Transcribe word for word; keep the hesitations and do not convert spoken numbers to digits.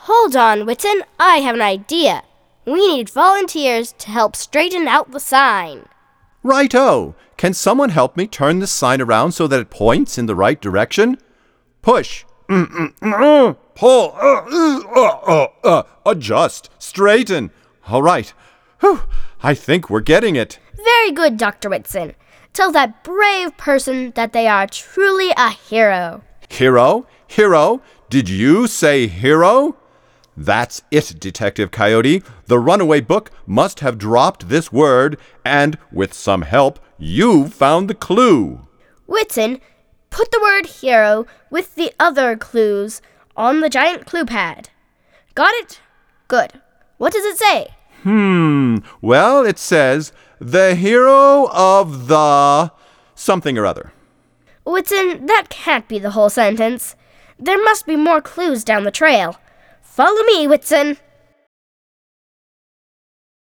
Hold on, Whitson. I have an idea. We need volunteers to help straighten out the sign. Righto! Can someone help me turn this sign around so that it points in the right direction? Push. Mm-mm-mm. Pull. Uh, uh, uh, uh, adjust. Straighten. All right. Whew. I think we're getting it. Very good, Doctor Whitson. Tell that brave person that they are truly a hero. Hero? Hero? Did you say hero? That's it, Detective Coyote. The runaway book must have dropped this word, and with some help, you found the clue. Whitson, put the word hero with the other clues on the giant clue pad. Got it? Good. What does it say? Hmm. Well, it says, the hero of the something or other. Whitson, that can't be the whole sentence. There must be more clues down the trail. Follow me, Whitson.